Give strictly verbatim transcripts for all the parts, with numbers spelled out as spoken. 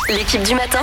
L'équipe du matin.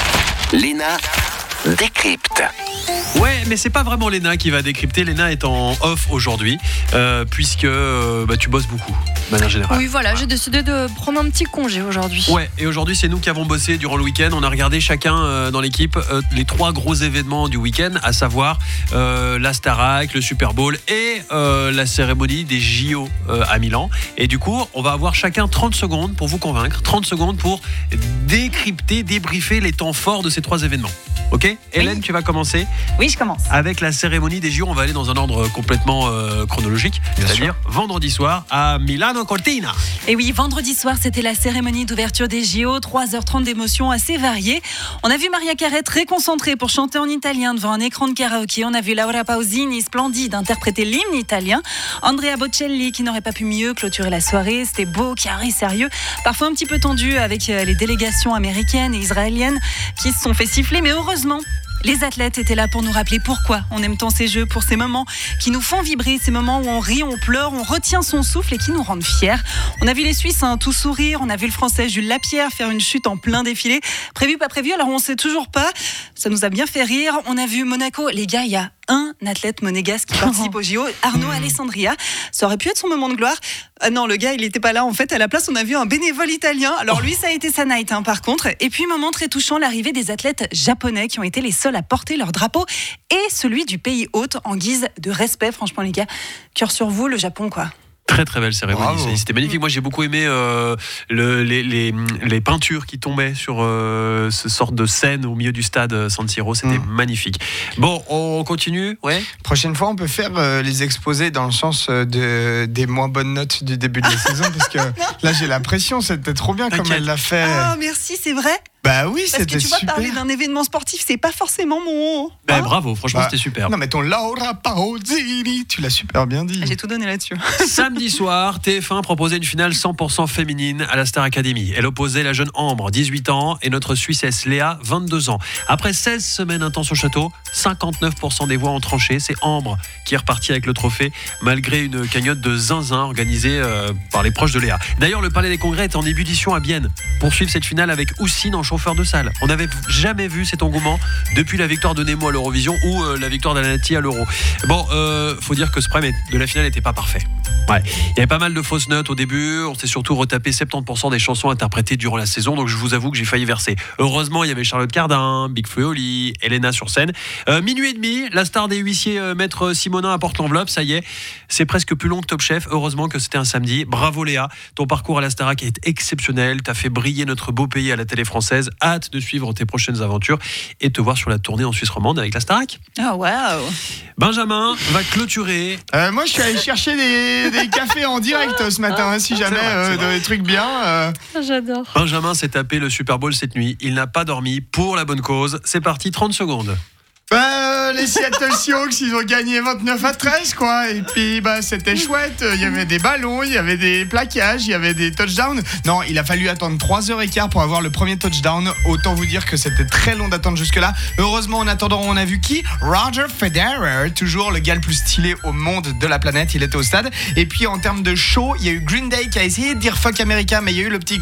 Léna décrypte. Ouais, mais c'est pas vraiment Léna qui va décrypter. Léna est en off aujourd'hui, euh, puisque euh, bah, tu bosses beaucoup, de manière générale. Oui, voilà, j'ai décidé de prendre un petit congé aujourd'hui. Ouais, et aujourd'hui, c'est nous qui avons bossé durant le week-end. On a regardé chacun euh, dans l'équipe euh, les trois gros événements du week-end, à savoir euh, la Starac, le Super Bowl et euh, la cérémonie des J O euh, à Milan. Et du coup, on va avoir chacun trente secondes pour vous convaincre, trente secondes pour décrypter, débriefer les temps forts de ces trois événements. Ok ? Hélène, tu vas commencer. Oui, je commence. Avec la cérémonie des J O, on va aller dans un ordre complètement euh, chronologique, Bien c'est-à-dire sûr. vendredi soir à Milano Cortina. Et oui, vendredi soir, c'était la cérémonie d'ouverture des J O. trois heures trente d'émotions assez variées. On a vu Maria Carey très concentrée pour chanter en italien devant un écran de karaoké. On a vu Laura Pausini, splendide, interpréter l'hymne italien. Andrea Bocelli, qui n'aurait pas pu mieux clôturer la soirée. C'était beau, carré, sérieux. Parfois un petit peu tendu avec les délégations américaines et israéliennes qui se sont fait siffler. Mais heureusement, les athlètes étaient là pour nous rappeler pourquoi on aime tant ces jeux, pour ces moments qui nous font vibrer, ces moments où on rit, on pleure, on retient son souffle et qui nous rendent fiers. On a vu les Suisses hein, tout sourire, on a vu le Français Jules Lapierre faire une chute en plein défilé. Prévu, pas prévu, alors on ne sait toujours pas. Ça nous a bien fait rire. On a vu Monaco. Les gars, il y a un athlète monégasque qui participe au J O, Arnaud Alessandria. Ça aurait pu être son moment de gloire. Ah non, le gars, il n'était pas là. En fait, à la place, on a vu un bénévole italien. Alors lui, ça a été sa night, hein, par contre. Et puis, moment très touchant, l'arrivée des athlètes japonais qui ont été les seuls à porter leur drapeau et celui du pays hôte en guise de respect. Franchement, les gars, cœur sur vous, le Japon, quoi. Très très belle cérémonie, Bravo. c'était magnifique. Moi j'ai beaucoup aimé euh, le, les, les, les peintures qui tombaient sur euh, ce sorte de scène au milieu du stade San Siro, c'était Mm. magnifique. Bon, on continue, ouais. Prochaine fois, on peut faire euh, les exposés dans le sens euh, de, des moins bonnes notes du début de la saison. Parce que là, j'ai la pression. C'était trop bien comme T'inquiète. elle l'a fait. Ah, merci, c'est vrai. Bah oui, Parce c'était que tu vois, super. parler d'un événement sportif, c'est pas forcément mon. Ben, Hein bravo, franchement Bah, c'était super. Non, mais ton Laura Pausini, tu l'as super bien dit. Ah, j'ai tout donné là-dessus. Samedi soir, T F un proposait une finale cent pour cent féminine à la Star Academy. Elle opposait la jeune Ambre, dix-huit ans, et notre Suissesse Léa, vingt-deux ans. Après seize semaines intenses au château, cinquante-neuf pour cent des voix ont tranché. C'est Ambre qui est repartie avec le trophée, malgré une cagnotte de zinzin organisée euh, par les proches de Léa. D'ailleurs, le Palais des Congrès est en ébullition à Bienne pour suivre cette finale avec Houssine en chauffeur de salle. On n'avait jamais vu cet engouement depuis la victoire de Nemo à l'Eurovision ou euh, la victoire d'Anati à l'Euro. Bon, euh, faut dire que ce prime de la finale n'était pas parfait. Ouais. Il y avait pas mal de fausses notes au début. On s'est surtout retapé soixante-dix pour cent des chansons interprétées durant la saison. Donc je vous avoue que j'ai failli verser. Heureusement, il y avait Charlotte Cardin, Big Flo et Oli, Elena sur scène. Euh, minuit et demi, la star des huissiers, euh, Maître Simonin apporte l'enveloppe. Ça y est, c'est presque plus long que Top Chef. Heureusement que c'était un samedi. Bravo Léa. Ton parcours à la Starac est exceptionnel. T'as fait briller notre beau pays à la télé française. Hâte de suivre tes prochaines aventures et te voir sur la tournée en Suisse romande avec la Starac. Oh, waouh. Benjamin va clôturer. Euh, moi, je suis allé chercher des, des cafés en direct ce matin, hein, si jamais, C'est vrai, euh, c'est vrai. des trucs bien. euh. J'adore. Benjamin s'est tapé le Super Bowl cette nuit. Il n'a pas dormi pour la bonne cause. C'est parti, trente secondes. Bah, euh, les Seattle Seahawks, ils ont gagné vingt-neuf à treize, quoi. Et puis, bah, c'était chouette. Il y avait des ballons, il y avait des plaquages, il y avait des touchdowns. Non, il a fallu attendre trois heures quinze pour avoir le premier touchdown. Autant vous dire que c'était très long d'attendre jusque-là. Heureusement, en attendant, on a vu qui ? Roger Federer, toujours le gars le plus stylé au monde de la planète. Il était au stade. Et puis, en termes de show, il y a eu Green Day qui a essayé de dire fuck America, mais il y a eu le petit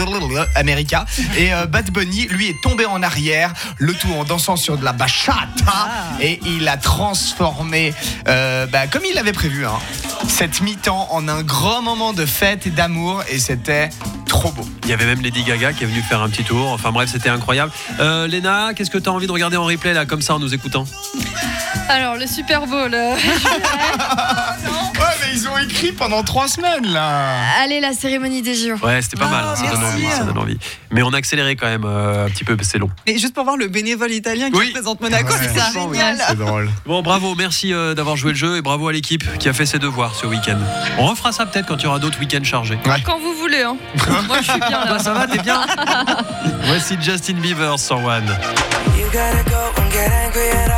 America. Et euh, Bad Bunny, lui, est tombé en arrière, le tout en dansant sur de la bachata. Et il a transformé, euh, bah, comme il l'avait prévu, hein, cette mi-temps en un grand moment de fête et d'amour. Et c'était trop beau. Il y avait même Lady Gaga qui est venue faire un petit tour. Enfin bref, c'était incroyable. Euh, Léna, qu'est-ce que tu as envie de regarder en replay là, comme ça, en nous écoutant ? Alors, le Super Bowl. euh, Ouais, mais ils ont écrit pendant trois semaines, là. Allez, la cérémonie des J O. Ouais, c'était pas Ah, mal, hein, ça donne merci. envie, ça donne envie. Mais on a accéléré quand même euh, un petit peu, c'est long. Mais juste pour voir le bénévole italien qui Oui. représente Monaco, Ouais, c'est franchement, oui. génial. C'est drôle. Bon, bravo, merci euh, d'avoir joué le jeu et bravo à l'équipe qui a fait ses devoirs ce week-end. On refera ça peut-être quand il y aura d'autres week-ends chargés. Quand vous voulez. Hein. Moi, je suis bien là. Toi, ça va, t'es bien ? Voici Justin Bieber sur One. You gotta go and get angry at